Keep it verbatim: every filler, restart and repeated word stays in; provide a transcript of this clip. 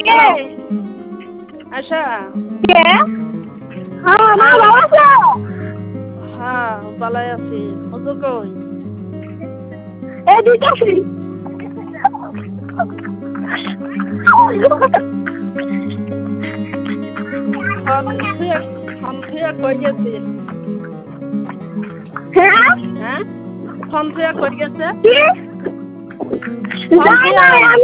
কে আশা কে হ্যাঁ মা ভালো আছো হ্যাঁ ভালো আছি হুজুর কই এই দিতেছি ফোন থুয়ে ফোন থুয়ে কই গেছে হ্যাঁ হ্যাঁ ফোন থুয়ে কই গেছে কি ফোন যাই থুয়ে নাই আমি